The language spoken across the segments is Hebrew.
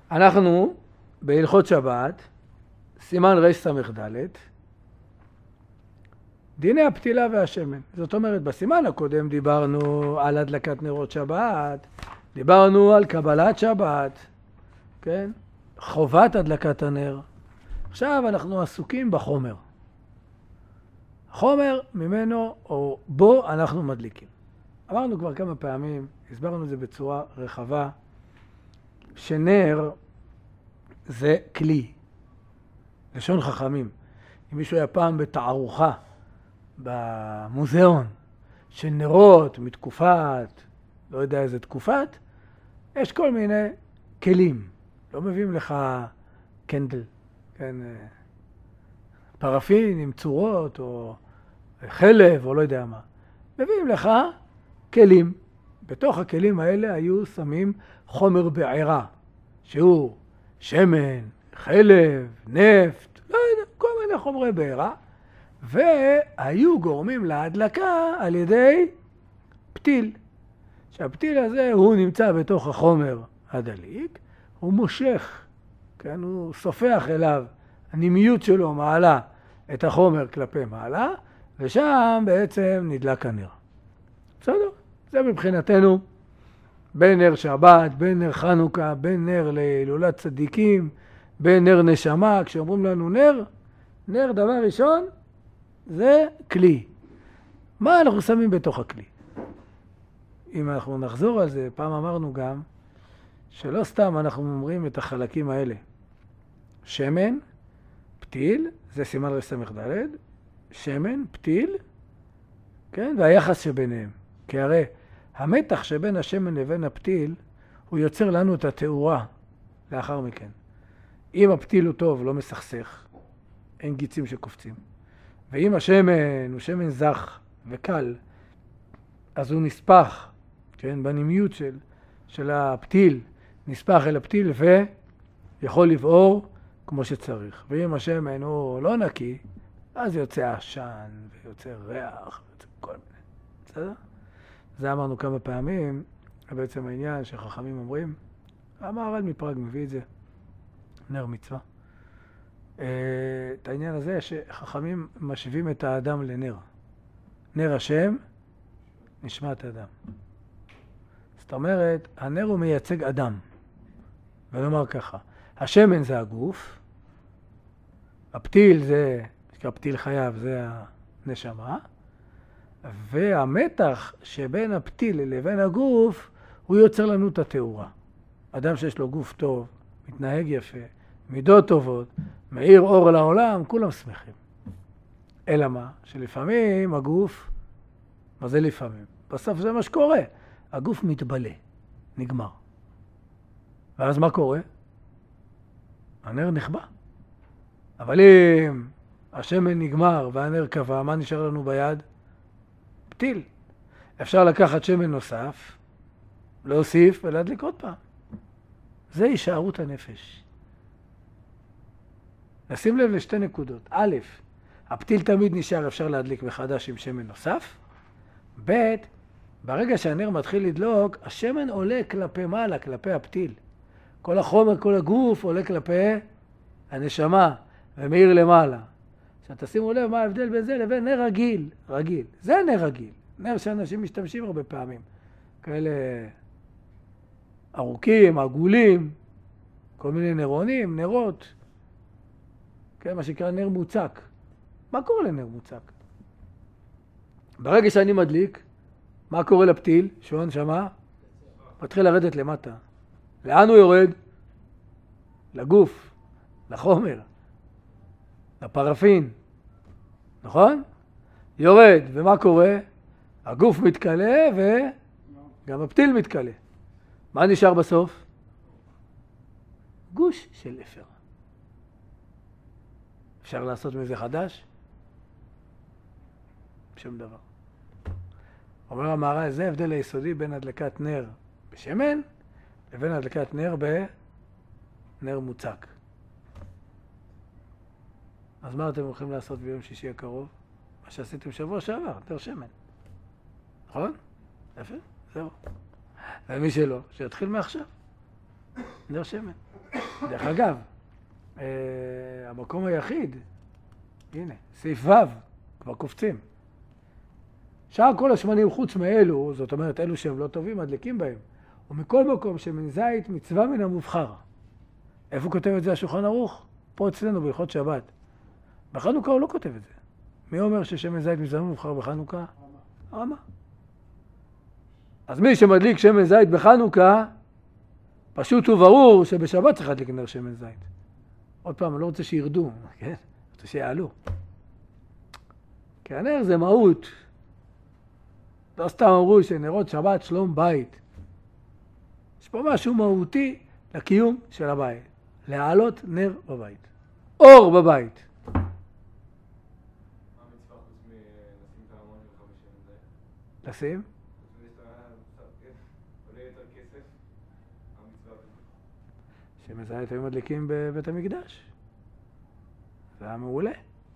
אנחנו בהלכות שבת, סימן רס"ד, דיני הפתילה והשמן. זאת אומרת, בסימן הקודם דיברנו על הדלקת נרות שבת, דיברנו על קבלת שבת, כן? חובת הדלקת הנר. עכשיו אנחנו עסוקים בחומר. חומר ממנו או בו אנחנו מדליקים. אמרנו כבר כמה פעמים, הסברנו את זה בצורה רחבה, שנר זה כלי, לשון חכמים. אם מישהו היה פעם בתערוכה במוזיאון של נרות מתקופת, לא יודע איזה תקופת, יש כל מיני כלים. לא מביאים לך קנדל, כן, פרפין עם צורות או חלב או לא יודע מה. מביאים לך כלים. בתוך הכלים האלה היו שמים חומר בעירה, שהוא שמן, חלב, נפט, לא יודע, כל מיני חומרי בעירה, והיו גורמים להדלקה על ידי פתיל. שהפתיל הזה הוא נמצא בתוך החומר הדליק, הוא מושך, כן, הוא סופח אליו, הנימיות שלו מעלה את החומר כלפי מעלה, ושם בעצם נדלק הנר. בסדר? זה מבחינתנו בין נר שבת, בין נר חנוכה, בין נר להילולת צדיקים, בין נר נשמה. כשאומרים לנו נר, נר דבר ראשון זה כלי. מה אנחנו שמים בתוך הכלי? אם אנחנו נחזור על זה, פעם אמרנו גם שלא סתם אנחנו אומרים את החלקים האלה. שמן, פתיל, זה סימן רס"ד, שמן, פתיל, כן? והיחס שביניהם. כי הרי המתח שבין השמן לבין הפתיל, הוא יוצר לנו את התאורה לאחר מכן. אם הפתיל הוא טוב, לא מסכסך, אין גיצים שקופצים. ואם השמן הוא שמן זך וקל, אז הוא נספח, כן? בנימיות של הפתיל, נספח אל הפתיל ויכול לבעור כמו שצריך. ואם השמן הוא לא נקי, אז יוצא עשן ויוצא ריח, ויוצא כל מיני. בסדר? זה אמרנו כמה פעמים, בעצם העניין שחכמים אומרים, המהר"ל מפראג מביא את זה, נר מצווה. את העניין הזה שחכמים משווים את האדם לנר. נר השם, נשמת אדם. זאת אומרת, הנר הוא מייצג אדם. ונאמר ככה, השמן זה הגוף, הפתיל זה, הפתיל חייו זה הנשמה, והמתח שבין הפתיל לבין הגוף, הוא יוצר לנו את התאורה. אדם שיש לו גוף טוב, מתנהג יפה, מידות טובות, מאיר אור לעולם, כולם שמחים. אלא מה? שלפעמים הגוף, מה זה לפעמים? בסוף זה מה שקורה. הגוף מתבלה, נגמר. ואז מה קורה? הנר נכבה. אבל אם השמן נגמר והנר קבע, מה נשאר לנו ביד? פתיל. אפשר לקחת שמן נוסף, להוסיף ולהדליק עוד פעם. זה הישארות הנפש. נשים לב לשתי נקודות. א', הפתיל תמיד נשאר, אפשר להדליק מחדש עם שמן נוסף. ב', ברגע שהנר מתחיל לדלוק, השמן עולה כלפי מעלה, כלפי הפתיל. כל החומר, כל הגוף עולה כלפי הנשמה ומאיר למעלה. עכשיו תשימו לב מה ההבדל בין זה לבין נר רגיל. רגיל. זה נר רגיל. נר שאנשים משתמשים הרבה פעמים. כאלה ארוכים, עגולים, כל מיני נרונים, נרות. כן, מה שנקרא נר מוצק. מה קורה לנר מוצק? ברגע שאני מדליק, מה קורה לפתיל? שעון שמה? מתחיל לרדת למטה. לאן הוא יורד? לגוף, לחומר, לפרפין. נכון? יורד, ומה קורה? הגוף מתקלה וגם הפתיל מתקלה. מה נשאר בסוף? גוש של אפר. אפשר לעשות מזה חדש? שום דבר. אומר המהר"ל, זה ההבדל היסודי בין הדלקת נר בשמן לבין הדלקת נר בנר מוצק. אז מה אתם הולכים לעשות ביום שישי הקרוב? מה שעשיתם שבוע שעבר, נר שמן. נכון? יפה? זהו. ומי שלא, שיתחיל מעכשיו. נר שמן. דרך אגב, המקום היחיד, הנה, סעיף ו', כבר קופצים. שאר כל השמנים חוץ מאלו, זאת אומרת, אלו שהם לא טובים, מדליקים בהם. ומכל מקום שמן זית מצווה מן המובחר. איפה הוא כותב את זה השולחן ערוך? פה אצלנו בהלכות שבת. בחנוכה הוא לא כותב את זה. מי אומר ששמן זית מצווה מן המובחר בחנוכה? הרמה. אז מי שמדליק שמן זית בחנוכה, פשוט וברור שבשבת צריך להדליק נר שמן זית. עוד פעם, אני לא רוצה שירדו, כן? אני רוצה שיעלו. כי הנר זה מהות. לא סתם אמרו שנרות שבת שלום בית. יש פה משהו מהותי לקיום של הבית. להעלות נר בבית. אור בבית. מה המצווה חוץ מלשים את ההמון שלך בשמן זית? לשים? עולה יותר כסף? המצווה בזה. שמן זית היו מדליקים בבית המקדש. זה היה מעולה.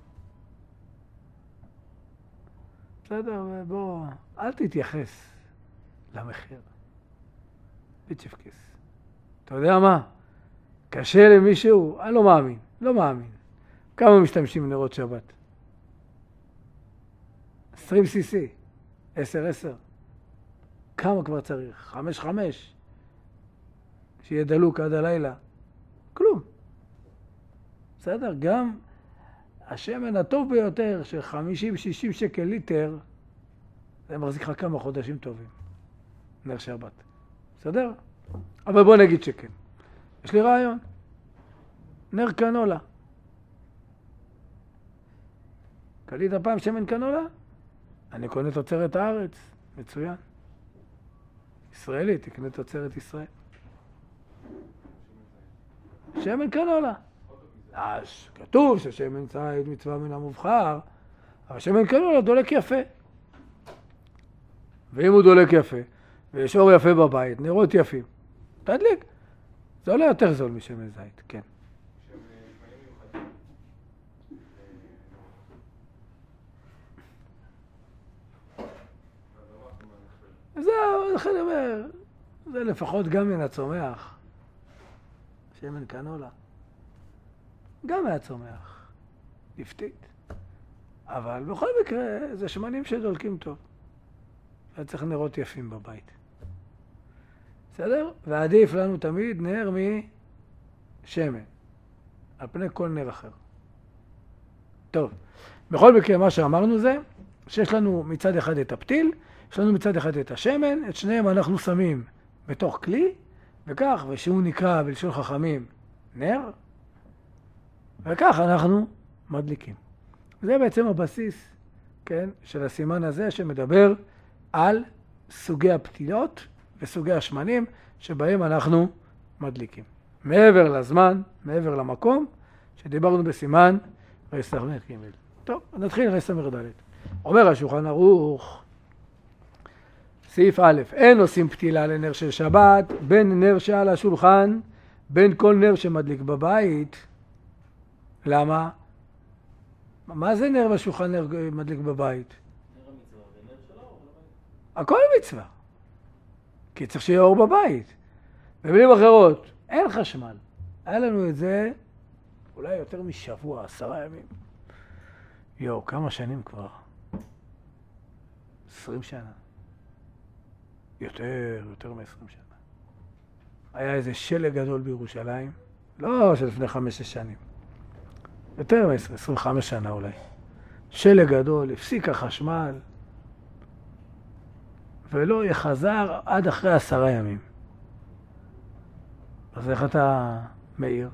בסדר, בוא, אל תתייחס למחיר. ביצ'פקיס. אתה יודע מה? קשה למישהו, אני לא מאמין. כמה משתמשים בנרות שבת? 20 cc, 10-10. כמה כבר צריך? 5-5. שיהיה דלוק עד הלילה. כלום. בסדר, גם השמן הטוב ביותר של 50-60 שקל ליטר, זה מחזיק לך כמה חודשים טובים. נר שבת. בסדר? אבל בוא נגיד שכן. יש לי רעיון. נר קנולה. קנית הפעם שמן קנולה? אני קונה תוצרת הארץ. מצוין. ישראלי, תקנה תוצרת ישראל. שמן קנולה. אז כתוב ששמן זית מצווה מן המובחר, אבל שמן קנולה דולק יפה. ואם הוא דולק יפה, ויש אור יפה בבית, נרות יפים, תדליק. זה עולה יותר זול משמן זית, כן. זהו, לכן אני אומר, זה לפחות גם מן הצומח. שמן קנולה. גם מהצומח. נפתית. אבל בכל מקרה, זה שמנים שדולקים טוב. צריך נרות יפים בבית. בסדר? ועדיף לנו תמיד נר משמן. על פני כל נר אחר. טוב. בכל מקרה, מה שאמרנו זה, שיש לנו מצד אחד את הפתיל, יש לנו מצד אחד את השמן, את שניהם אנחנו שמים בתוך כלי, וכך, ושהוא נקרא בלשון חכמים נר, וכך אנחנו מדליקים. זה בעצם הבסיס, כן, של הסימן הזה שמדבר על סוגי הפתילות וסוגי השמנים שבהם אנחנו מדליקים. מעבר לזמן, מעבר למקום, שדיברנו בסימן רס"ג. טוב, נתחיל רס"ד. אומר השולחן ערוך, סעיף א', אין עושים פתילה לנר של שבת, בין נר שעל השולחן, בין כל נר שמדליק בבית. למה? מה זה נר בשולחן, נר מדליק בבית? נר המצווה ונר של האור בבית. הכל מצווה. כי צריך שיהיה אור בבית. במילים אחרות, אין חשמל. היה לנו את זה אולי יותר משבוע, 10 ימים. יואו, כמה שנים כבר? 20 שנה. יותר מ-20 שנה. היה איזה שלג גדול בירושלים, לא של לפני 5 שנים. יותר מ-20, 25 שנה אולי. שלג גדול, הפסיק החשמל, ולא יחזר עד אחרי 10 ימים. אז איך אתה מאיר?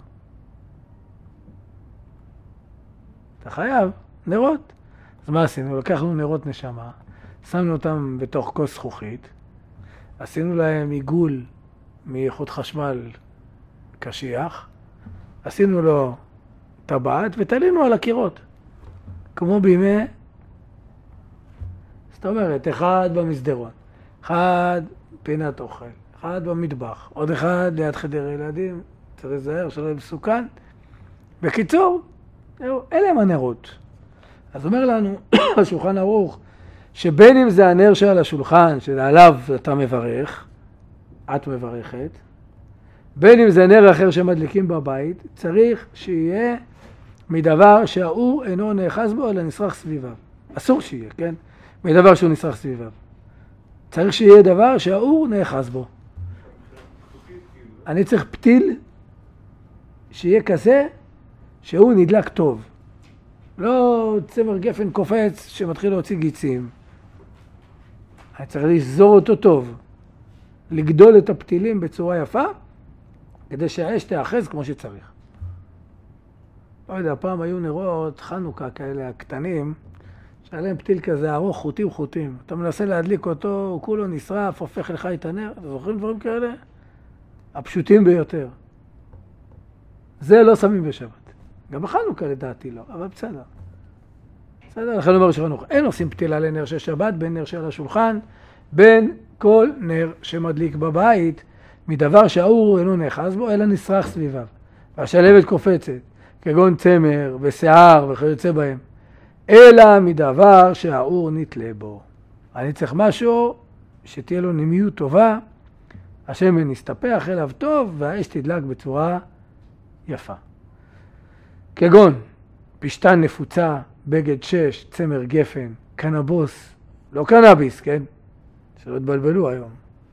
אתה חייב נרות. אז מה עשינו? לקחנו נרות נשמה, שמנו אותם בתוך כוס זכוכית, עשינו להם עיגול מאיכות חשמל קשיח, עשינו לו טבעת ותלינו על הקירות, כמו בימי, זאת אומרת, אחד במסדרון, אחד פינת אוכל, אחד במטבח, עוד אחד ליד חדר ילדים, צריך להיזהר שלא יהיה מסוכן. בקיצור, אלה הם הנרות. אז אומר לנו השולחן ערוך, שבין אם זה הנר שעל השולחן, שעליו אתה מברך, את מברכת, בין אם זה נר אחר שמדליקים בבית, צריך שיהיה מדבר שהאור אינו נאחז בו, אלא נשרח סביביו. אסור שיהיה, כן? מדבר שהוא נשרח סביביו. צריך שיהיה דבר שהאור נאחז בו. אני צריך פתיל שיהיה כזה שהוא נדלק טוב. לא צמר גפן קופץ שמתחיל להוציא גיצים. אני צריך לזור אותו טוב. לגדול את הפתילים בצורה יפה, כדי שהאש תאחז כמו שצריך. לא יודע, פעם היו נרות חנוכה כאלה הקטנים, שעליהם פתיל כזה ארוך, חוטים. אתה מנסה להדליק אותו, הוא כולו נשרף, הופך לך את הנר. אתם זוכרים דברים כאלה? הפשוטים ביותר. זה לא שמים בשבת. גם בחנוכה לדעתי לא, אבל בסדר. בסדר, לכן אומר שחנוך, אין עושים פתילה לנר של שבת, בין נר של השולחן, בין כל נר שמדליק בבית, מדבר שהאור אינו נאחז בו, אלא נשרח סביביו. והשלבת קופצת, כגון צמר ושיער וכיוצא בהם, אלא מדבר שהאור נתלה בו. אני צריך משהו שתהיה לו נמיות טובה, השמן נסתפח אליו טוב, והאש תדלק בצורה יפה. כגון פשטן נפוצה, בגד 6, צמר גפן, קנבוס, לא קנאביס, כן? שלא תבלבלו היום.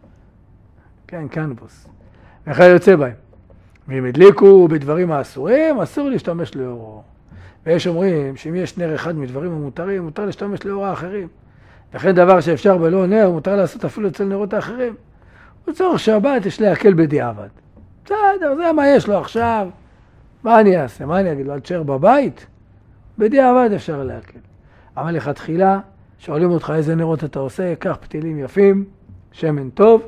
כן, קנבוס. וכיוצא בהם. ואם הדליקו בדברים האסורים, אסור להשתמש לאורו. ויש אומרים שאם יש נר אחד מדברים המותרים, מותר להשתמש לאור האחרים. לכן דבר שאפשר בלא נר, מותר לעשות אפילו אצל נרות האחרים. בצורך שבת יש להקל בדיעבד. בסדר, זה מה יש לו עכשיו. מה אני אעשה? מה אני אגיד לו? אל תשאר בבית? בדיעבד אפשר להקל. אבל לכתחילה, שואלים אותך איזה נרות אתה עושה, קח פתילים יפים, שמן טוב,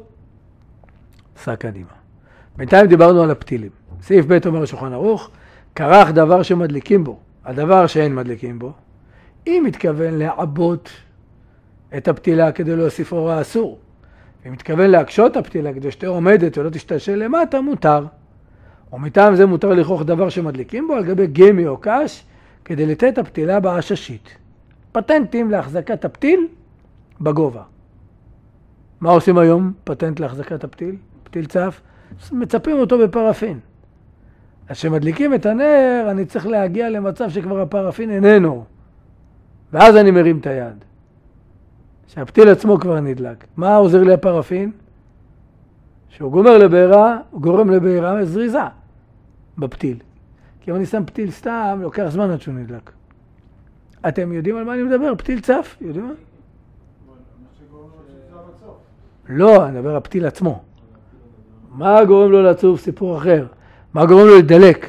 סע קדימה. בינתיים דיברנו על הפתילים. סעיף ב' אומר שולחן ערוך, כרך דבר שמדליקים בו, הדבר שאין מדליקים בו, אם מתכוון לעבות את הפתילה כדי להוסיף אור האסור, אם מתכוון להקשות הפתילה כדי שתהיה עומדת ולא תשתשל למטה, מותר. ומטעם זה מותר לכרוך דבר שמדליקים בו על גבי גמי או קש, כדי לתת הפתילה בעששית. פטנטים להחזקת הפתיל בגובה. מה עושים היום פטנט להחזקת הפתיל? פתיל צף? מצפים אותו בפרפין. אז כשמדליקים את הנר, אני צריך להגיע למצב שכבר הפרפין איננו. ואז אני מרים את היד. שהפתיל עצמו כבר נדלק. מה עוזר לי הפרפין? שהוא גורם לבעירה זריזה בפתיל. כי אם אני שם פתיל סתם, לוקח זמן עד שהוא נדלק. אתם יודעים על מה אני מדבר? פתיל צף? יודעים מה? לא, אני מדבר על הפתיל עצמו. מה גורם לו לצוף? סיפור אחר. מה גורם לו לדלק?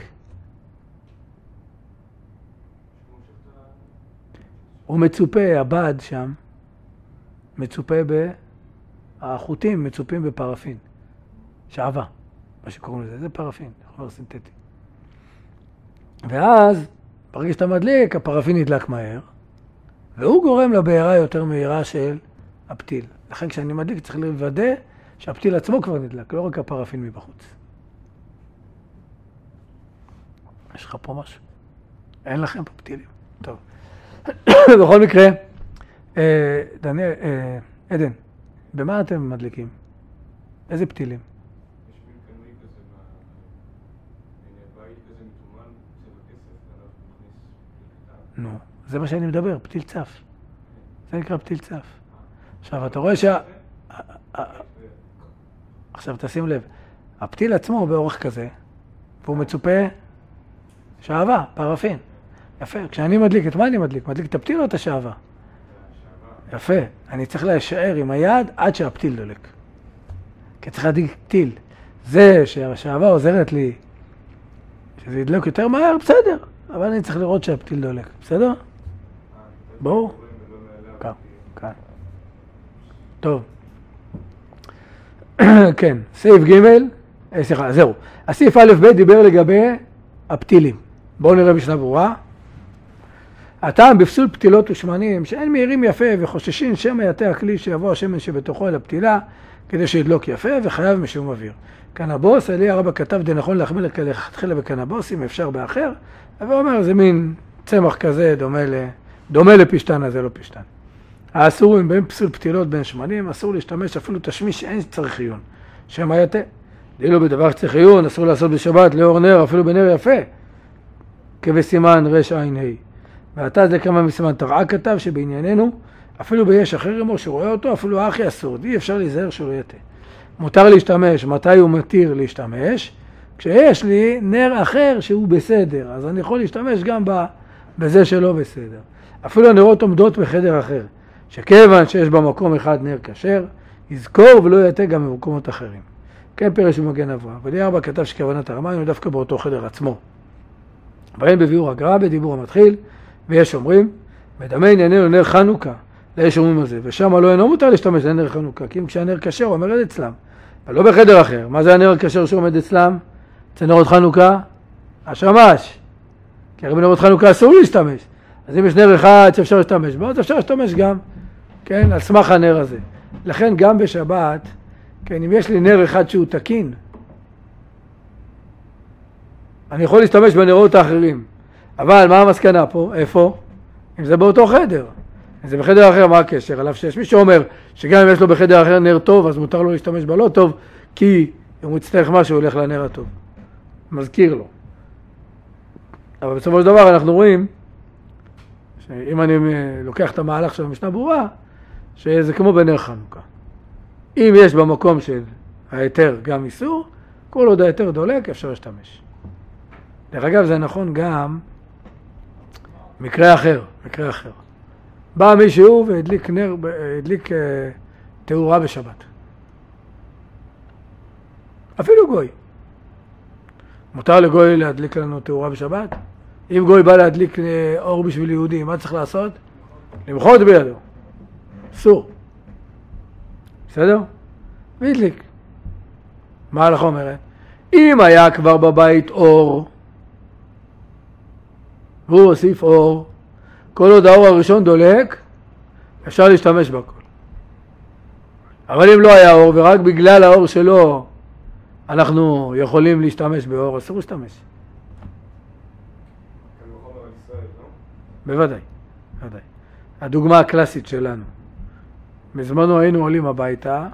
הוא מצופה, הבד שם, מצופה החוטים מצופים בפרפין. שעבה, מה שקוראים לזה, זה פרפין, חומר סינתטי. ואז, ברגע שאתה מדליק, הפרפין נדלק מהר, והוא גורם לבעירה יותר מהירה של הפתיל. לכן כשאני מדליק צריך לוודא שהפתיל עצמו כבר נדלק, לא רק הפרפין מבחוץ. יש לך פה משהו? אין לכם פה פתילים. טוב. בכל מקרה, דניאל, עדן, במה אתם מדליקים? איזה פתילים? יש מין קנוי כזה בבית כזה מתומן, זה בכסף, עליו מכניס פתיל קטן. נו, זה מה שאני מדבר, פתיל צף. זה נקרא פתיל צף. עכשיו, אתה רואה עכשיו, תשים לב, הפתיל עצמו הוא באורך כזה, והוא מצופה שעבה, פרפין. יפה, כשאני מדליק, את מה אני מדליק? מדליק את הפתיל או את השעבה? יפה, אני צריך להישאר עם היד עד שהפתיל דולק. כי צריך להדליק פתיל. זה שהשעבה עוזרת לי, שזה ידלוק יותר מהר, בסדר. אבל אני צריך לראות שהפתיל דולק, בסדר? ברור? כאן. טוב. כן, סעיף ג' סליחה, זהו. הסעיף א' ב' דיבר לגבי הפתילים. בואו נראה משנה ברורה. הטעם בפסול פתילות ושמנים, שאין מהירים יפה וחוששים שמא יתה הכלי שיבוא השמן שבתוכו אל הפתילה, כדי שידלוק יפה וחייב משום אוויר. קנבוס, אלי הרבה כתב די נכון להחמיר לכתחילה בקנבוס, אם אפשר באחר, אבל אומר, זה מין צמח כזה דומה לפשטן, אז זה לא פשטן. האסורים בין פסול פתילות בין שמנים, אסור להשתמש אפילו תשמיש שאין צריך עיון. שמא יתה, דילו בדבר שצריך עיון, אסור לעשות בשבת לאור נר, אפילו בנר יפה, כבסימן רש עין ה'. ועתה זה כמה מסימן תרעה כתב שבענייננו, אפילו ביש אחר עמו שרואה אותו, אפילו אחי אסור, אי אפשר להיזהר שלא יתה. מותר להשתמש, מתי הוא מתיר להשתמש? כשיש לי נר אחר שהוא בסדר, אז אני יכול להשתמש גם בזה שלא בסדר. אפילו הנרות עומדות בחדר אחר, שכיוון שיש במקום אחד נר כשר, יזכור ולא יתה גם במקומות אחרים. כן פירש במגן אברהם. ולי 4 כתב שכוונת הרמב"ם הוא דווקא באותו חדר עצמו. ואין בביאור הגר"א בדיבור המתחיל, ויש אומרים, בדמה ענייננו נר חנוכה, יש אומרים על זה, ושם לא אינו מותר להשתמש לנר חנוכה, כי אם כשהנר כשר הוא עומד אצלם, אבל לא בחדר אחר. מה זה הנר הכשר שעומד אצלם? אצל נרות חנוכה? השמש. כי הרי בנרות חנוכה אסור להשתמש. אז אם יש נר אחד שאפשר להשתמש בו, אז אפשר להשתמש גם, כן, על סמך הנר הזה. לכן גם בשבת, כן, אם יש לי נר אחד שהוא תקין, אני יכול להשתמש בנרות האחרים. אבל מה המסקנה פה? איפה? אם זה באותו חדר. אם זה בחדר אחר, מה הקשר? עליו שיש מי שאומר שגם אם יש לו בחדר אחר נר טוב, אז מותר לו להשתמש בלא טוב, כי אם הוא יצטרך משהו, הוא הולך לנר הטוב. מזכיר לו. אבל בסופו של דבר אנחנו רואים, שאם אני לוקח את המהלך של המשנה ברורה, שזה כמו בנר חנוכה. אם יש במקום של ההיתר גם איסור, כל עוד ההיתר דולק אפשר להשתמש. דרך אגב, זה נכון גם מקרה אחר. בא מישהו והדליק תאורה בשבת. אפילו גוי. מותר לגוי להדליק לנו תאורה בשבת? אם גוי בא להדליק אור בשביל יהודים, מה צריך לעשות? למחות בידו. אסור. בסדר? והדליק. מה ההלכה אומרת? אם היה כבר בבית אור, והוא הוסיף אור, כל עוד האור הראשון דולק, אפשר להשתמש בכל. אבל אם לא היה אור, ורק בגלל האור שלו, אנחנו יכולים להשתמש באור, אסור להשתמש. בוודאי. הדוגמה הקלאסית שלנו. בזמנו היינו עולים הביתה,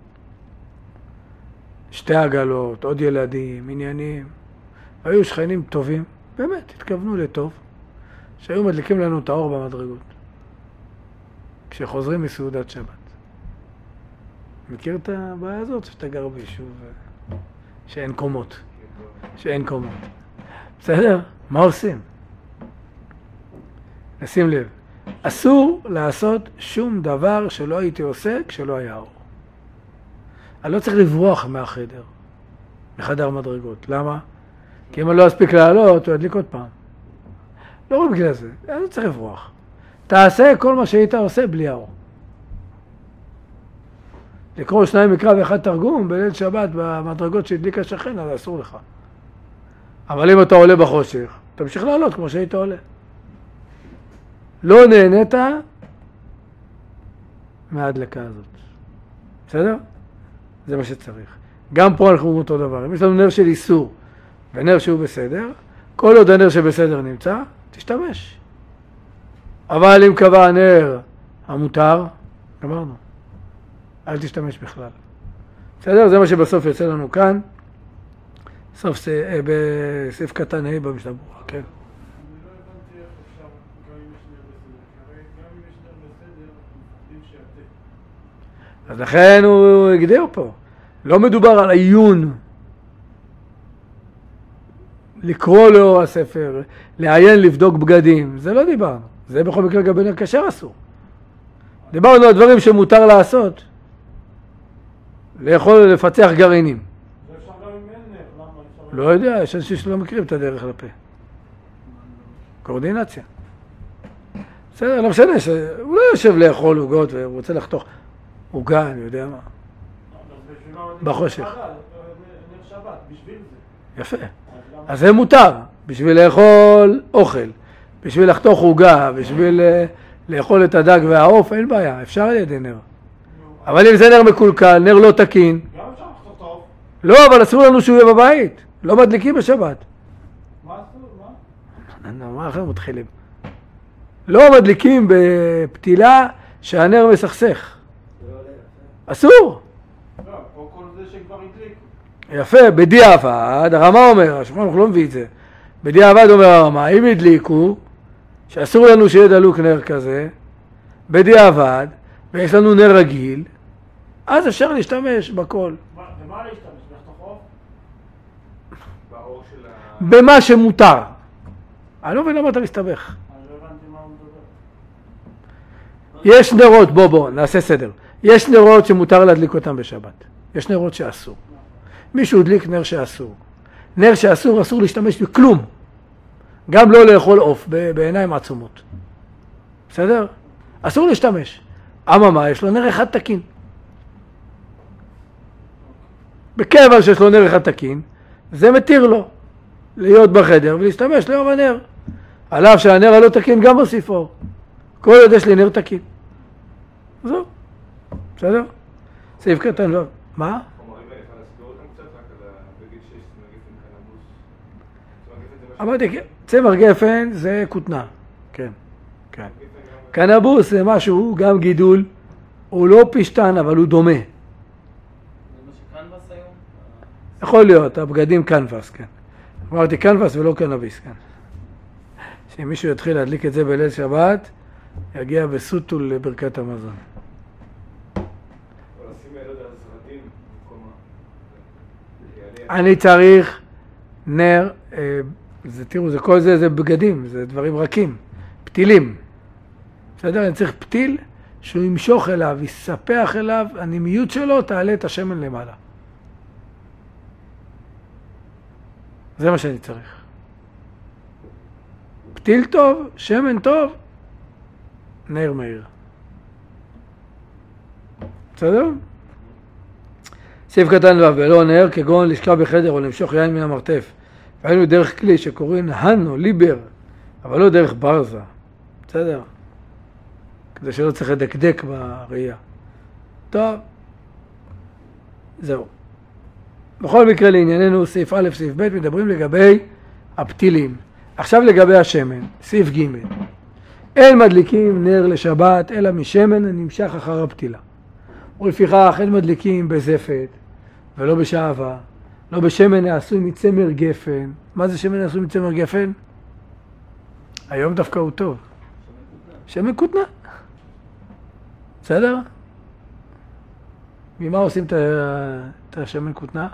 2 עגלות, עוד ילדים, עניינים. היו שכנים טובים, באמת, התכוונו לטוב, שהיו מדליקים לנו את האור במדרגות. כשחוזרים מסעודת שבת. מכיר את הבעיה הזאת? שאתה גר ביישוב שאין קומות. בסדר? מה עושים? נשים לב. אסור לעשות שום דבר שלא הייתי עושה כשלא היה אור. אני לא צריך לברוח מהחדר, מחדר מדרגות. למה? כי אם אני לא אספיק לעלות, הוא ידליק עוד פעם. לא רק בגלל זה, אני לא צריך לברוח. תעשה כל מה שהיית עושה בלי האור. לקרוא 2 מקרא ו1 תרגום בליל שבת במדרגות שהדליק השכן, אז אסור לך. אבל אם אתה עולה בחושך, תמשיך לעלות כמו שהיית עולה. לא נהנית מההדלקה הזאת. בסדר? זה מה שצריך. גם פה אנחנו אומרים אותו דבר. אם יש לנו נר של איסור ונר שהוא בסדר, כל עוד הנר שבסדר נמצא, תשתמש. אבל אם קבע הנר המותר, אמרנו, אל תשתמש בכלל. בסדר? זה מה שבסוף יוצא לנו כאן. בסעיף קטן ה' במשנה ברורה, כן? אז לכן הוא הגדיר פה. לא מדובר על עיון. לקרוא לאור הספר, לעיין, לבדוק בגדים. זה לא דיברנו. זה בכל מקרה גם בנר כשר אסור. דיברנו על דברים שמותר לעשות. לאכול לפצח גרעינים. זה אפשר גם אם אין נר, למה אפשר? לא יודע, יש אנשים שלא מכירים את הדרך לפה. קורדינציה. בסדר, לא משנה, הוא לא יושב לאכול עוגות והוא רוצה לחתוך עוגה, אני יודע מה. בחושך. נר שבת, בשביל זה. יפה. אז זה מותר, בשביל לאכול אוכל, בשביל לחתוך עוגה, בשביל לאכול את הדג והעוף, אין בעיה, אפשר על ידי נר. אבל אם זה נר מקולקל, נר לא תקין, גם אפשר לחתוך את העוף. לא, אבל אסור לנו שהוא יהיה בבית, לא מדליקים בשבת. מה אסור? מה? מה אחר מתחילים? לא מדליקים בפתילה שהנר מסכסך. אסור. לא, או כל זה שכבר הדליק. יפה, בדיעבד, הרמה אומר, השולחן ערוך לא מביא את זה, בדיעבד אומר הרמה, אם הדליקו, שאסור לנו שיהיה דלוק נר כזה, בדיעבד, ויש לנו נר רגיל, אז אפשר להשתמש בכל. במה להשתמש? בתוכו? באור של במה שמותר. אני לא מבין למה אתה מסתבך. אני לא הבנתי מה הוא מדבר. יש נרות, בוא, נעשה סדר. יש נרות שמותר להדליק אותם בשבת. יש נרות שאסור. מישהו הדליק נר שאסור. נר שאסור, אסור להשתמש בכלום. גם לא לאכול עוף בעיניים עצומות. בסדר? אסור להשתמש. אממה, יש לו נר אחד תקין. בכיוון שיש לו נר אחד תקין, זה מתיר לו להיות בחדר ולהשתמש ליום הנר. עליו שהנר הלא תקין גם מוסיף אור. כל עוד יש לי נר תקין. זהו. בסדר? סעיף קטן לא. מה? חומרים האלה, אפשר להסביר אותם קצת רק על בגיל 6 צמר גפן קנבוס? אמרתי, צמר גפן זה כותנה. כן, כן. קנבוס זה משהו, גם גידול, הוא לא פשטן, אבל הוא דומה. זה מה שקנבס היום? יכול להיות, הבגדים קנבס, כן. אמרתי קנבס ולא קנביס, כן. שאם מישהו יתחיל להדליק את זה בליל שבת, יגיע בסוטול לברכת המזון. אני צריך נר, תראו, כל זה, זה בגדים, זה דברים רכים, פתילים. בסדר? אני צריך פתיל שהוא ימשוך אליו, יספח אליו, הנמיות שלו תעלה את השמן למעלה. זה מה שאני צריך. פתיל טוב, שמן טוב, נר מהיר. בסדר? סעיף קטן ו' ולא נר, כגון לשכב בחדר או למשוך יין מן המרתף. והיינו דרך כלי שקוראים הנו, ליבר, אבל לא דרך ברזה. בסדר? כדי שלא צריך לדקדק בראייה. טוב. זהו. בכל מקרה לענייננו, סעיף א', סעיף ב', מדברים לגבי הפתילים. עכשיו לגבי השמן, סעיף ג'. אין מדליקים נר לשבת, אלא משמן הנמשך אחר הפתילה. ולפיכך אין מדליקים בזפת, ולא בשעבה, לא בשמן העשוי מצמר גפן. מה זה שמן העשוי מצמר גפן? היום דווקא הוא טוב. שמן כותנה. בסדר? ממה עושים את השמן כותנה?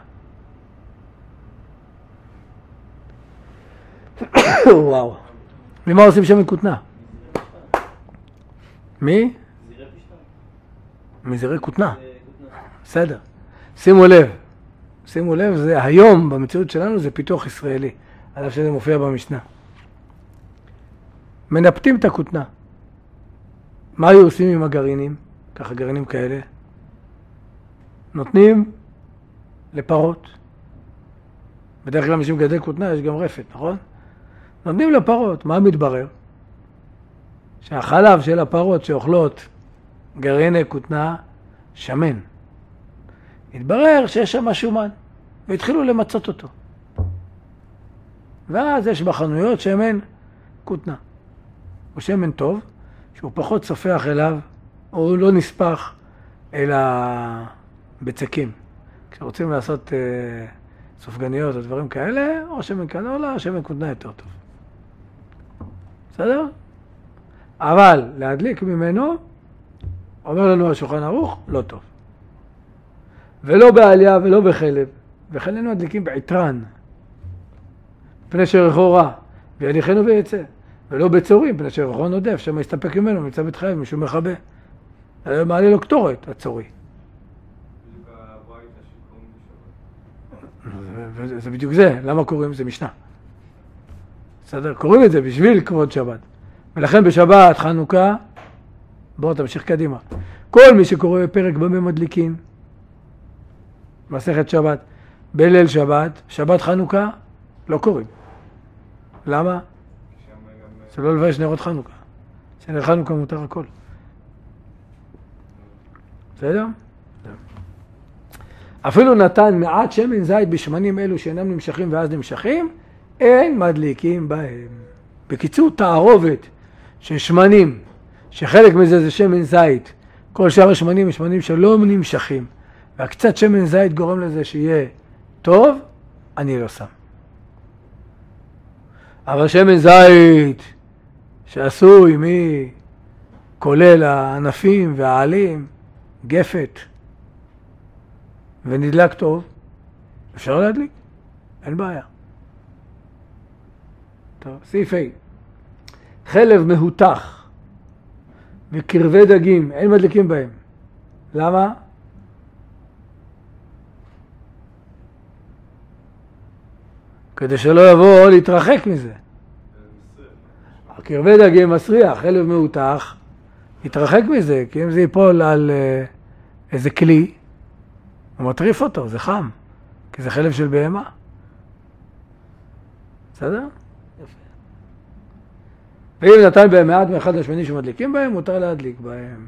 וואו. ממה עושים שמן כותנה? מי? מזירי כותנה. בסדר. שימו לב, זה היום במציאות שלנו זה פיתוח ישראלי, על אף שזה מופיע במשנה. מנפטים את הכותנה. מה היו עושים עם הגרעינים? ככה גרעינים כאלה. נותנים לפרות. בדרך כלל מי שמגדל כותנה יש גם רפת, נכון? נותנים לפרות. מה מתברר? שהחלב של הפרות שאוכלות גרעיני כותנה שמן. התברר שיש שם שומן, והתחילו למצות אותו. ואז יש בחנויות שמן כותנה. הוא שמן טוב, שהוא פחות סופח אליו, הוא לא נספח אל הבצקים. כשרוצים לעשות סופגניות או דברים כאלה, או שמן קנולה, או שמן כותנה יותר טוב. בסדר? אבל להדליק ממנו, אומר לנו השולחן ערוך, לא טוב. ולא בעלייה ולא בחלב. וחלנו הדליקים בעטרן, פני שרחו רע, ויניחנו ויצא. ולא בצורים, פני שרחו נודף, שמה יסתפק ממנו, מצא בית חייב, משהו מחבא. מעלה לו קטורת, הצורי. זה בדיוק זה. למה קוראים? זה משנה. בסדר? קוראים את זה בשביל כבוד שבת. ולכן בשבת, חנוכה, בואו תמשיך קדימה. כל מי שקורא פרק במה מדליקים, מסכת שבת, בליל שבת, שבת חנוכה, לא קוראים. למה? זה לא לבש נרות חנוכה. שנר חנוכה מותר הכל. בסדר? אפילו נתן מעט שמן זית בשמנים אלו שאינם נמשכים ואז נמשכים, אין מדליקים בהם. בקיצור, תערובת של שמנים, שחלק מזה זה שמן זית, כל שאר השמנים הם שמנים שלא נמשכים, והקצת שמן זית גורם לזה שיהיה טוב, אני לא שם. אבל שמן זית שעשוי כולל הענפים והעלים, גפת, ונדלק טוב, אפשר להדליק, אין בעיה. טוב, סעיף A. חלב מהותח וקרבי דגים, אין מדליקים בהם. למה? כדי שלא יבוא להתרחק מזה. קרבי דגים מסריח, חלב מהותח, יתרחק מזה, כי אם זה ייפול על איזה כלי, הוא מטריף אותו, זה חם, כי זה חלב של בהמה. בסדר? יפה. ואם נתן בהם מעט מאחד לשמני שמדליקים בהם, מותר להדליק בהם.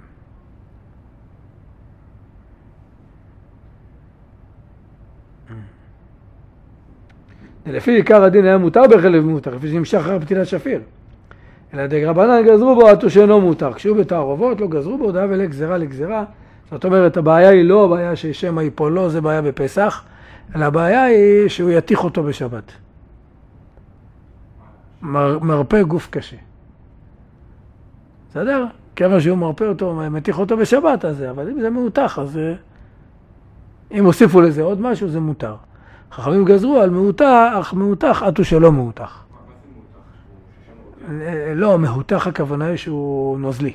לפי עיקר הדין היה מותר בחלב מהותח, לפי שנמשך אחר פתילת שפיר. אלא דרבנן גזרו בו עד שאינו מותר. כשהוא בתערובות לא גזרו בו, דעה ולגזרה לגזרה. זאת אומרת, הבעיה היא לא הבעיה ששמא ייפול לו, זה בעיה בפסח, אלא הבעיה היא שהוא יתיך אותו בשבת. מרפא גוף קשה. בסדר? כיוון שהוא מרפא אותו, מתיך אותו בשבת, אז זה, אבל אם זה מהותח, אז אם הוסיפו לזה עוד משהו, זה מותר. חכמים גזרו על מהותח עד שלא מהותח. לא, מהותח הכוונה היא שהוא נוזלי.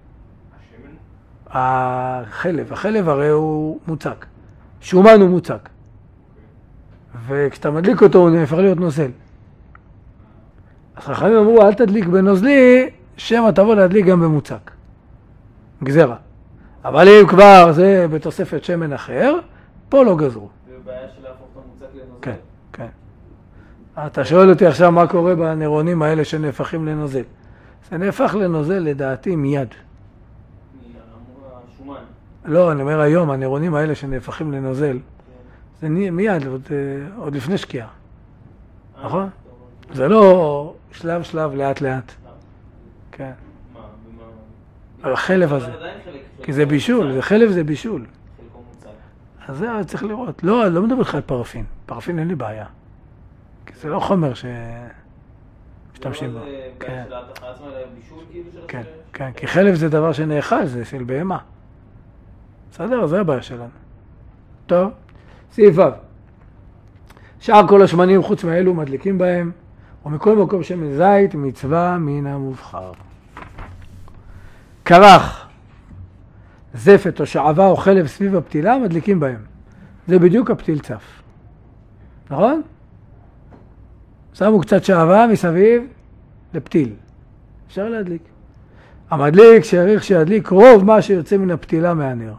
החלב הרי הוא מוצק. שומן הוא מוצק. וכשאתה מדליק אותו הוא נהפך להיות נוזל. אז חכמים אמרו, אל תדליק בנוזלי, שמא תבוא להדליק גם במוצק. גזרה. אבל אם כבר זה בתוספת שמן אחר, פה לא גזרו. זה בעיה של להפוך את המוצק לנוזל. כן, כן. אתה שואל אותי עכשיו מה קורה בנרונים האלה שנהפכים לנוזל. זה נהפך לנוזל לדעתי מיד. השומן. לא, אני אומר היום, הנרונים האלה שנהפכים לנוזל, זה מיד, עוד לפני שקיעה. נכון? זה לא שלב שלב לאט לאט. כן. החלב הזה. כי זה בישול, זה חלב זה בישול. אז זה צריך לראות. לא מדבר לך על פרפין. פרפין אין לי בעיה. כי זה לא חומר שמשתמשים בו. כן. כן, כן. כי חלב זה דבר שנאכל, זה של בהמה. בסדר? זה הבעיה שלנו. טוב. סעיף ו'. שאר כל השמנים חוץ מאלו מדליקים בהם, ומכל מקום שמן זית מצווה מן המובחר. קרח, זפת או שעבה או חלב סביב הפתילה מדליקים בהם. זה בדיוק הפתיל צף. נכון? שמו קצת שעבה מסביב לפתיל. אפשר להדליק. המדליק שיעריך שידליק רוב מה שיוצא מן הפתילה מהנר.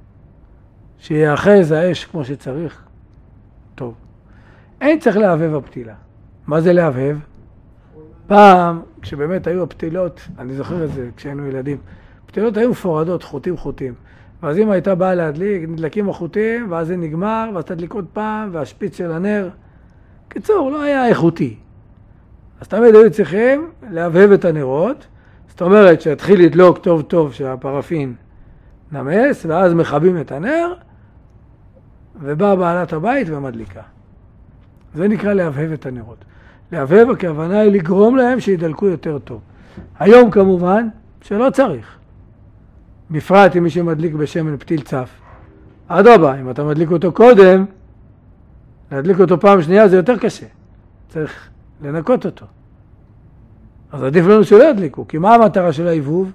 שיאחז האש כמו שצריך. טוב. אין צריך להבהב הפתילה. מה זה להבהב? פעם, כשבאמת היו הפתילות, אני זוכר את זה כשהיינו ילדים, הפתילות היו מפורדות, חוטים. ואז אם הייתה באה להדליק, נדלקים החוטים, ואז זה נגמר, ואז תדליק עוד פעם, והשפיץ של הנר. קיצור, לא היה איכותי. אז תמיד היו צריכים להבהב את הנרות, זאת אומרת שהתחיל לדלוק טוב שהפרפין נמס, ואז מכבים את הנר, ובאה בעלת הבית ומדליקה. זה נקרא להבהב את הנרות. להבהב הכוונה היא לגרום להם שידלקו יותר טוב. היום כמובן שלא צריך. בפרט אם מי שמדליק בשמן פתיל צף. אדרבה, אם אתה מדליק אותו קודם, להדליק אותו פעם שנייה זה יותר קשה. צריך לנקות אותו. אז עדיף לנו שלא ידליקו, כי מה המטרה של ההבהוב?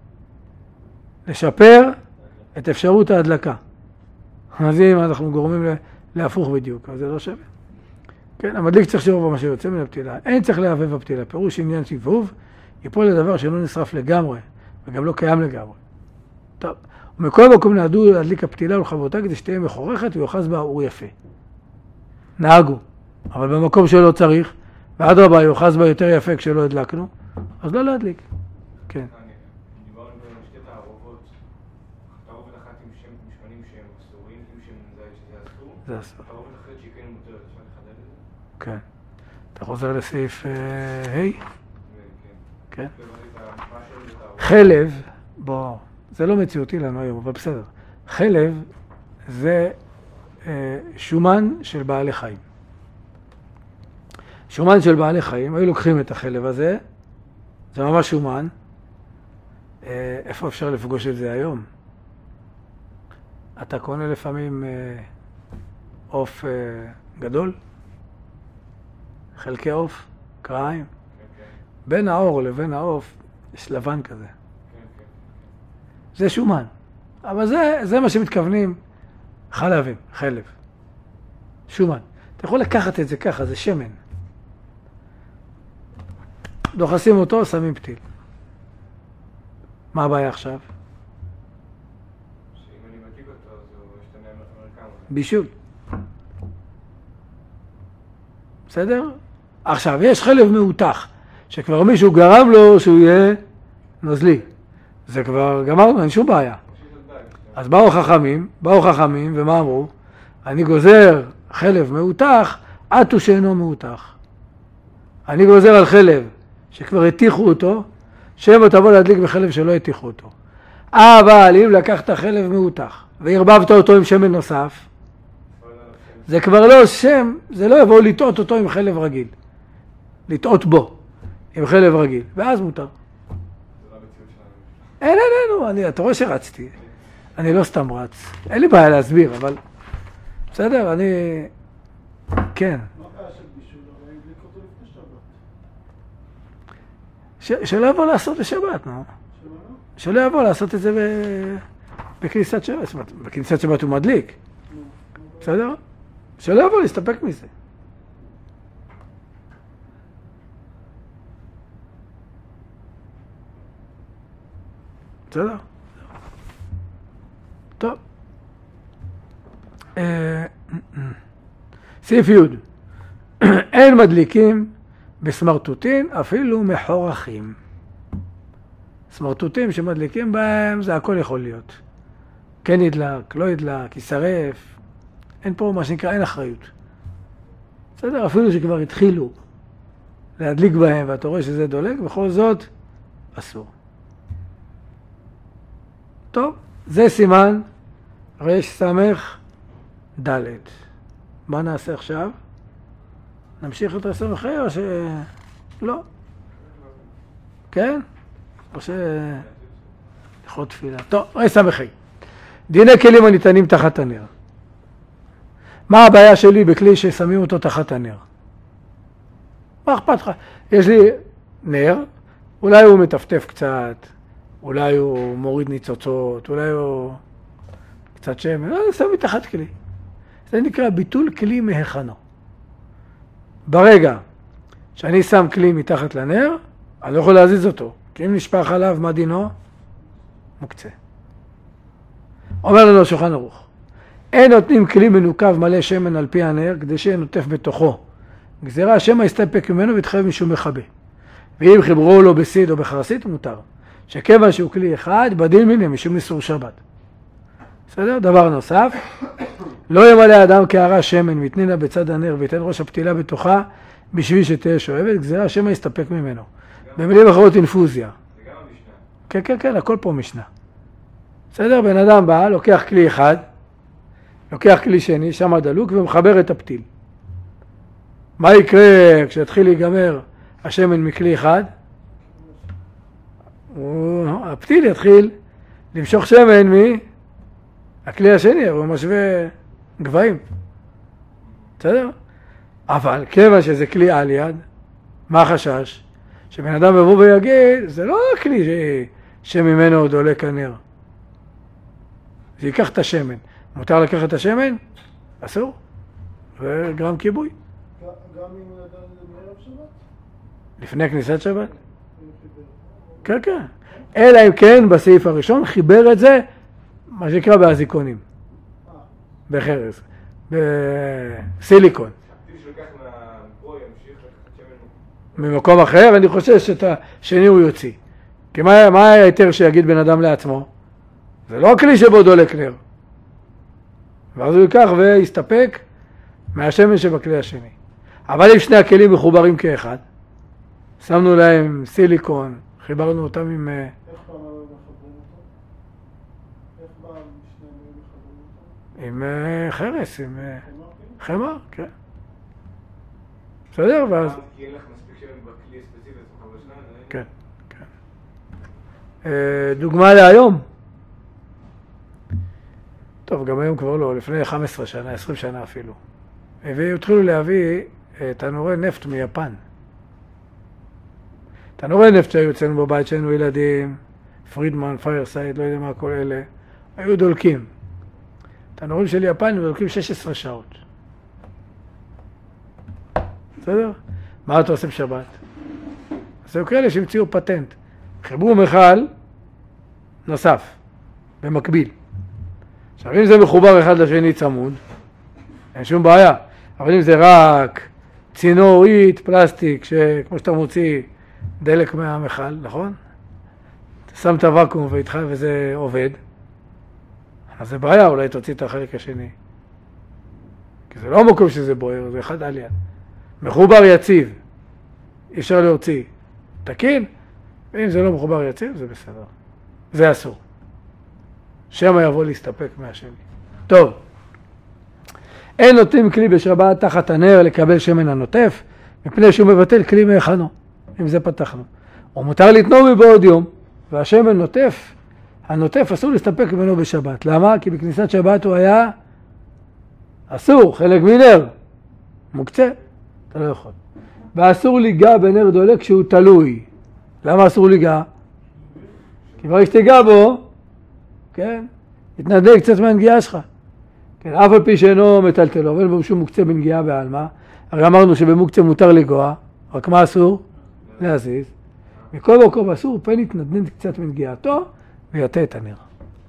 לשפר את אפשרות ההדלקה. אז אם אנחנו גורמים להפוך בדיוק, אז זה לא שווה. כן, המדליק צריך שרוב מה שיוצא מן הפתילה. אין צריך להבהב הפתילה. פירוש עניין שהבהוב ייפול לדבר שלא נשרף לגמרי, וגם לא קיים לגמרי. טוב, ומכל מקום נעדו להדליק הפתילה ולכבותה כדי שתהיה מחורכת ויוחז בה אור יפה. נהגו, אבל במקום שלא צריך, ואדרבה יוחז בה יותר יפה כשלא הדלקנו, אז לא להדליק. כן. דיברנו בשתי תערובות. תערובת אחת עם שמנים שהם אסורים, עם שמן זית שזה אסור. זה אסור. תערובת אחרת שהיא כן מותרת, אפשר לחדד את זה? כן. אתה חוזר לסעיף ה'? כן. חלב, בוא, זה לא מציאותי לנו היום, אבל בסדר. חלב זה שומן של בעלי חיים. שומן של בעלי חיים, היו לוקחים את החלב הזה, זה ממש שומן. איפה אפשר לפגוש את זה היום? אתה קונה לפעמים עוף גדול, חלקי עוף, קרעיים. בין האור לבין העוף יש לבן כזה. זה שומן. אבל זה מה שמתכוונים חלבים, חלב. שומן. אתה יכול לקחת את זה ככה, זה שמן. דוחסים אותו, שמים פתיל. מה הבעיה עכשיו? שאם אני מדליק אותו, אז הוא ישתנה אמריקאי. בישול. בסדר? עכשיו, יש חלב מאותח, שכבר מישהו גרם לו שהוא יהיה נוזלי. זה כבר גמרנו, אין שום בעיה. אז באו חכמים, ומה אמרו? אני גוזר חלב מאותח, עד הוא שאינו מאותח. אני גוזר על חלב שכבר התיחו אותו, שבו תבוא להדליק בחלב שלא התיחו אותו. אבל אם לקחת חלב מאותח והרבבת אותו עם שמן נוסף, זה כבר לא שם, זה לא יבוא לטעות אותו עם חלב רגיל. לטעות בו עם חלב רגיל, ואז מותר. אין, אתה רואה שרצתי. אני לא סתם רץ. אין לי בעיה להסביר, אבל בסדר, אני... כן. מה הבעיה של בישול? הרי הדליק אותו לפני שבת. שלא יבוא לעשות בשבת, נו. שלא יבוא לעשות את זה בכניסת שבת. בכניסת שבת הוא מדליק. בסדר? שלא יבוא להסתפק מזה. בסדר? טוב. סעיף י' אין מדליקים בסמרטוטין אפילו מחורכים. סמרטוטים שמדליקים בהם זה הכל יכול להיות. כן ידלק, לא ידלק, ישרף. אין פה מה שנקרא, אין אחריות. בסדר? אפילו שכבר התחילו להדליק בהם ואתה רואה שזה דולק, בכל זאת אסור. טוב, זה סימן רש סמך ד'. מה נעשה עכשיו? נמשיך את הסמך או ש... לא. כן? או ש... יכול תפילה. טוב, רש סמך. דיני כלים הניתנים תחת הנר. מה הבעיה שלי בכלי ששמים אותו תחת הנר? מה אכפת לך? יש לי נר, אולי הוא מטפטף קצת, אולי הוא מוריד ניצוצות, אולי הוא קצת שמן, לא, שם מתחת כלי. זה נקרא ביטול כלי מהיכנו. ברגע שאני שם כלי מתחת לנר, אני לא יכול להזיז אותו, כי אם נשפך עליו, מה דינו? מוקצה. אומר לנו שולחן ערוך, אין נותנים כלי מנוקב מלא שמן על פי הנר, כדי שנוטף בתוכו. גזירה שמא יסתפק ממנו ויתחייב משום מכבה. ואם חיברו לו בסיד או בחרסית, מותר. שכיוון שהוא כלי אחד, בדין מיני משום איסור שבת. בסדר? דבר נוסף, לא ימלא אדם קערה שמן מתנינה בצד הנר ויתן ראש הפתילה בתוכה בשביל שתהיה שואבת, גזירה שמא יסתפק ממנו. במילים אחרות אינפוזיה. זה גם המשנה. כן, הכל פה משנה. בסדר? בן אדם בא, לוקח כלי אחד, לוקח כלי שני, שם דלוק, ומחבר את הפתיל. מה יקרה כשהתחיל להיגמר השמן מכלי אחד? הפתיל יתחיל למשוך שמן מהכלי השני, הוא משווה גבהים. בסדר? אבל כיוון שזה כלי על יד, מה החשש? שבן אדם יבוא ויגיד, זה לא כלי שממנו דולק הנר. זה ייקח את השמן. מותר לקחת את השמן? אסור. וגרם כיבוי. גם אם הוא ידע מערב שבת? לפני כניסת שבת? כן. אלא אם כן, בסעיף הראשון, חיבר את זה, מה שנקרא באזיקונים. בחרס. בסיליקון. הפתיל שלוקח מהבו ימשיך לקחת שמן. ממקום אחר, אני חושב שאת השני הוא יוציא. כי מה היתר שיגיד בן אדם לעצמו? זה לא הכלי שבו דולק נר. ואז הוא ייקח ויסתפק מהשמן שבכלי השני. אבל אם שני הכלים מחוברים כאחד, שמנו להם סיליקון, חיברנו אותם עם... איך פעם היו מחברים אותו? איך פעם שניהם היו מחברים עם חרס, עם חמר, כן. בסדר, ואז... כי אין לך מספיק שמן בכלי הספציפי, אז תוכל בשניים? כן, כן. דוגמה להיום. טוב, גם היום כבר לא, לפני 15 שנה, 20 שנה אפילו. התחילו להביא תנורי נפט מיפן. תנורי נפט שהיו אצלנו בבית שהיינו ילדים, פרידמן, פיירסייד, לא יודע מה כל אלה, היו דולקים. תנורים של יפן הם דולקים 16 שעות. בסדר? מה אתה עושה בשבת? אז היו כאלה שהמציאו פטנט. חיברו מכל נוסף, במקביל. עכשיו, אם זה מחובר אחד לשני צמוד, אין שום בעיה. אבל אם זה רק צינורית, פלסטיק, שכמו שאתה מוציא דלק מהמכל, נכון? אתה שם את הוואקום ואיתך וזה עובד, אז זה בעיה, אולי תוציא את החלק השני. כי זה לא המקום שזה בוער, זה אחד על יד. מחובר יציב, אי אפשר להוציא. תקין? ואם זה לא מחובר יציב, זה בסדר. זה אסור. שמא יבוא להסתפק מהשני. טוב. אין נוטים כלי בשבת תחת הנר לקבל שמן הנוטף, מפני שהוא מבטל כלי מהיכנו. עם זה פתחנו. או מותר לתנום מבעוד יום, והשמן נוטף, הנוטף אסור להסתפק ממנו בשבת. למה? כי בכניסת שבת הוא היה אסור, חלק מנר. מוקצה, אתה לא יכול. ואסור ליגע בנר דולק שהוא תלוי. למה אסור ליגע? כי ברגע שתיגע בו, כן, יתנדק קצת מהנגיעה שלך. כן, אף על פי שאינו מטלטלו, אבל בו שום מוקצה בנגיעה בעלמה. הרי אמרנו שבמוקצה מותר לגוע, רק מה אסור? להזיז. מכל מקום אסור, פן יתנדנד קצת מנגיעתו, ויתה את הנר.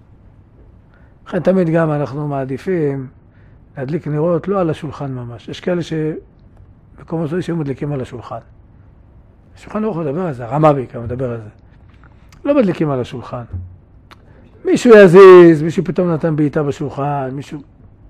לכן תמיד גם אנחנו מעדיפים להדליק נרות לא על השולחן ממש. יש כאלה שבקומות זו שהם מדליקים על השולחן. השולחן לא יכול לדבר על זה, הרמה בעיקר מדבר על זה. לא מדליקים על השולחן. מישהו יזיז, מישהו פתאום נתן בעיטה בשולחן, מישהו...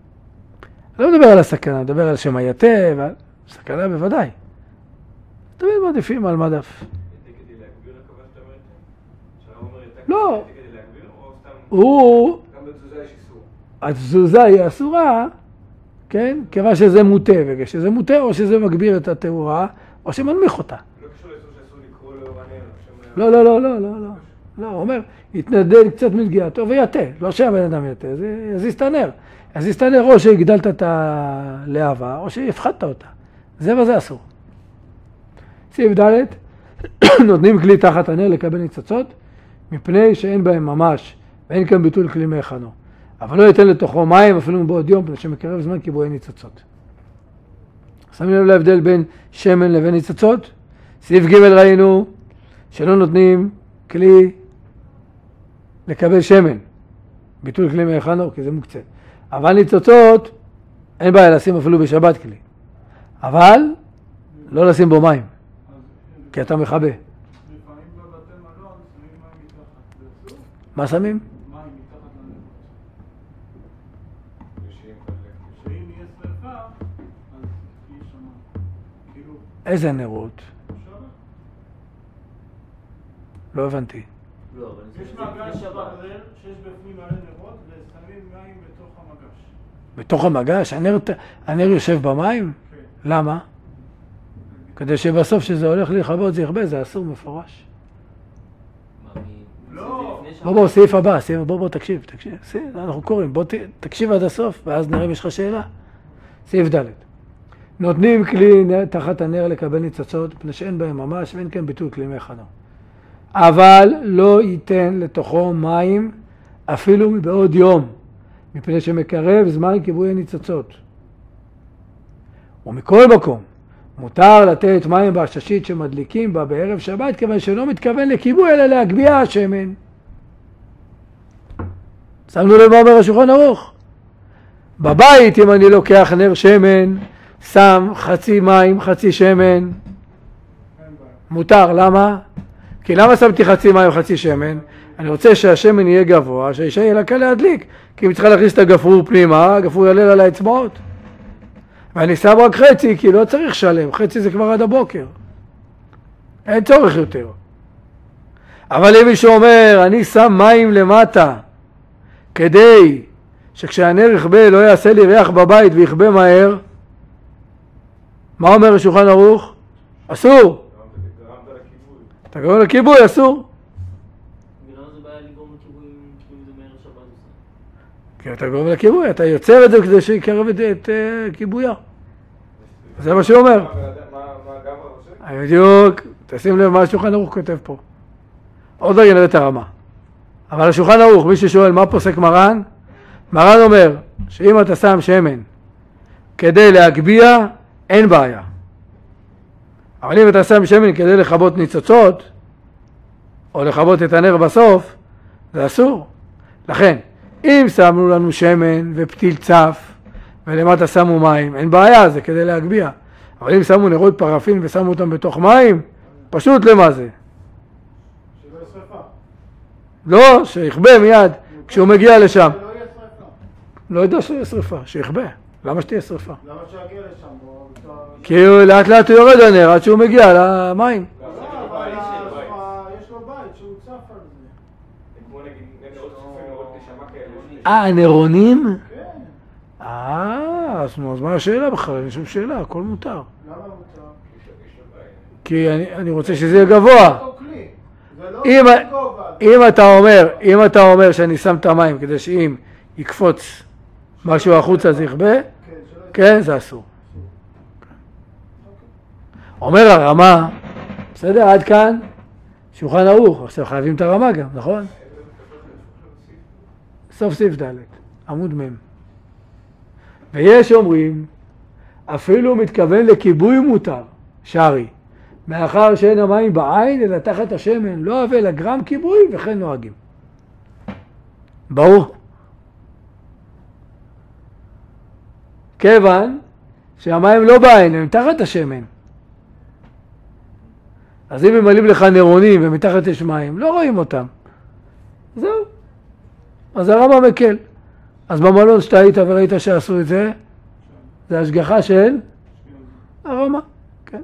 לא מדבר על הסכנה, מדבר על שם היתה, ועל סכנה בוודאי. תמיד מעדיפים על מדף. כדי להגביר הכוונה שאתה אומרת? שהרב אומר יתה לא. כדי להגביר או סתם... הוא... גם בתזוזה יש איסור. התזוזה היא אסורה, כן? כיוון שזה מוטה, וכשזה מוטה או שזה מגביר את התאורה, או שמנמיך אותה. לא קשור לאיסור שאסור לקרוא לאור הנר. לא, לא, לא, לא, לא, לא. לא, הוא אומר, יתנדל קצת מנגיעתו ויתה. לא שהבן אדם יתה, זה יזיז את הנר. יזיז את הנר או שהגדלת את הלהבה, או שהפחדת אותה. זה וזה אסור. סעיף ד' נותנים כלי תחת הנר לקבל ניצוצות, מפני שאין בהם ממש, ואין כאן ביטול כלי מהיכנו. אבל לא ייתן לתוכו מים, אפילו בעוד יום, פני שמקרב זמן כיבוי ניצוצות. שמים לב להבדל בין שמן לבין ניצוצות. סעיף ג' ראינו שלא נותנים כלי לקבל שמן, ביטול כלי מהיכנו, כי זה מוקצה. אבל ניצוצות, אין בעיה לשים אפילו בשבת כלי. אבל לא לשים בו מים, כי אתה מכבה. לפעמים בבתי מלון שמים מים מתחת, זה אסור? מה שמים? מים מתחת לנרות. שאם יהיה שרפה, אז יהיה שם, כאילו, איזה נרות? שבת. לא הבנתי. לא, אבל יש מגש ברזל שיש בפנים מלא נרות ושמים מים בתוך המגש. בתוך המגש? הנר יושב במים? כן. למה? כדי שבסוף שזה הולך להיכבות זה יכבה, זה אסור מפורש. לא. בוא, סעיף הבא, בוא, תקשיב, אנחנו קוראים, בוא תקשיב עד הסוף, ואז נראה אם יש לך שאלה. סעיף ד' נותנים כלי תחת הנר לקבל ניצוצות, פני שאין בהם ממש, ואין כאן ביטול כלי מהיכנו. אבל לא ייתן לתוכו מים, אפילו מבעוד יום, מפני שמקרב זמן כיבוי הניצוצות. ומכל מקום, מותר לתת מים בעששית שמדליקים בה בערב שבת, כיוון שלא מתכוון לכיבוי, אלא להגביה השמן. שמנו לב מה אומר השולחן ערוך. בבית, אם אני לוקח נר שמן, שם חצי מים, חצי שמן, מותר. למה? כי למה שמתי חצי מים, חצי שמן? אני רוצה שהשמן יהיה גבוה, שהאישה יהיה לה קל להדליק. כי אם צריכה להכניס את הגפרור פנימה, הגפרור יעלה על האצבעות. ואני שם רק חצי, כי לא צריך שלם, חצי זה כבר עד הבוקר. אין צורך יותר. אבל אם מישהו אומר, אני שם מים למטה, כדי שכשהנר יכבה לא יעשה לי ריח בבית ויכבה מהר, מה אומר השולחן ערוך? אסור. גרמת לכיבוי. אתה גורם לכיבוי, אסור. ולמה זה בעיה לגרום לכיבוי אם זה מהר שבת? כי אתה גורם לכיבוי, אתה יוצר את זה כדי שיקרב את כיבויה. זה מה שהוא אומר. מה הגמרא חושב? בדיוק, תשים לב מה השולחן ערוך כותב פה. עוד רגע נראה את הרמה. אבל השולחן ערוך, מי ששואל מה פוסק מרן, מרן אומר שאם אתה שם שמן כדי להגביה, אין בעיה. אבל אם אתה שם שמן כדי לכבות ניצוצות, או לכבות את הנר בסוף, זה אסור. לכן, אם שמו לנו שמן ופתיל צף, ולמטה שמו מים, אין בעיה, זה כדי להגביה. אבל אם שמו נרות פרפין ושמו אותם בתוך מים, פשוט למה זה? שלא יהיה שרפה. לא, שיכבה מיד כשהוא מגיע לשם. שלא יהיה שרפה. לא יודע שיהיה שריפה, שיכבה. למה שתהיה שריפה? למה שיגיע לשם? כי לאט לאט הוא יורד הנר עד שהוא מגיע למים. לא, אבל יש לו בית שהוא צף על זה. כמו נגיד נרות צופים, נרות נשמה כאלה. הנרונים? כן. אז מה השאלה בכלל? אין שום שאלה, הכל מותר. למה מותר? כי אני רוצה שזה יהיה גבוה. אותו כלי. זה לא אם- גובה. אם אתה אומר שאני שם את המים כדי שאם יקפוץ משהו החוצה זה יכבה, כן, שלא יהיה. כן, זה אסור. אומר הרמה, בסדר, עד כאן, שולחן ערוך, עכשיו חייבים את הרמה גם, נכון? סוף סעיף ד', עמוד מ'. ויש אומרים, אפילו מתכוון לכיבוי מותר, שרי, מאחר שאין המים בעין אלא תחת השמן, לא הווה לגרם כיבוי וכן נוהגים. ברור? כיוון שהמים לא בעין, הם תחת השמן. אז אם ממלאים לך נרונים ומתחת יש מים, לא רואים אותם. זהו. אז הרמה מקל. אז במלון שאתה היית וראית שעשו את זה, זה השגחה של הרמה. כן.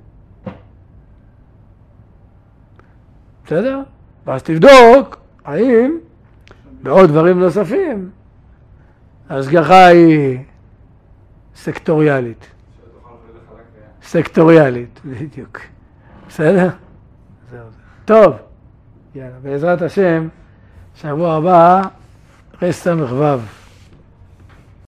בסדר? ואז תבדוק האם בעוד דברים נוספים ההשגחה היא סקטוריאלית. סקטוריאלית, בדיוק. בסדר? זהו. טוב, יאללה, בעזרת השם, שבוע הבא, רס"ו.